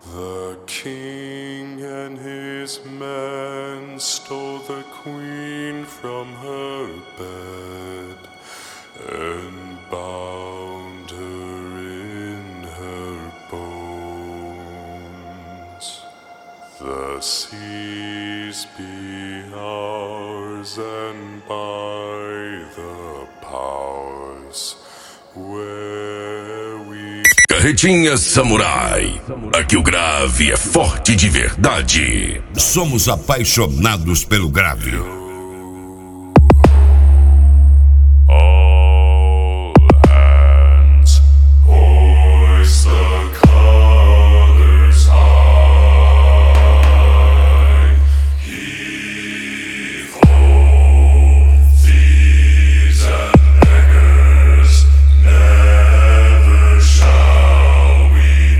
The king and his men stole the queen from her bed and bound her in her bones. The seas be ours, and by the powers where we... Carretinha Samurai. Aqui o grave é forte de verdade. Somos apaixonados pelo grave. All hands hoist the colors high. Heave ho, thieves and beggars, never shall we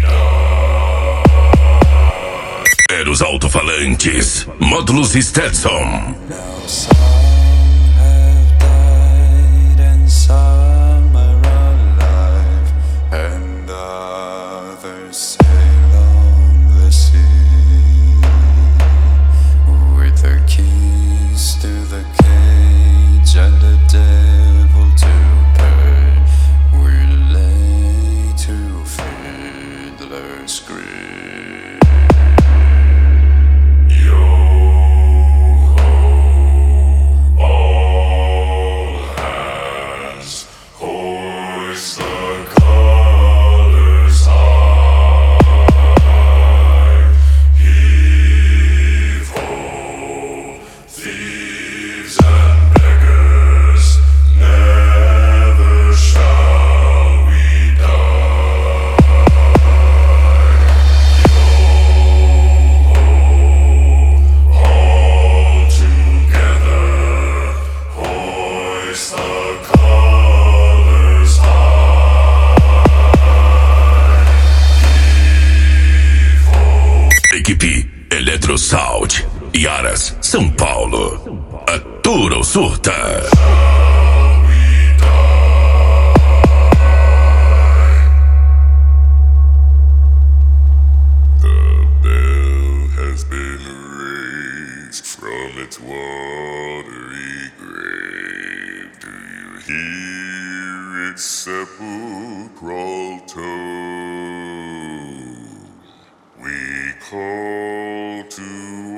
die. Eros alto-falantes, módulos Stetson. Now some have died and some are alive, and others sail on the sea with the keys to the cage and the devil to pay. We lay to fiddler's grave. All hands hoist the colors high. Heave ho, thieves and beggars, never shall we die. All together, hoist the colors high. Heave ho. Equipe Eletrosound. Iaras, São Paulo. Atura ou surta? The bell has been raised from its watery grave. Do you hear its sepulchral tone? We call to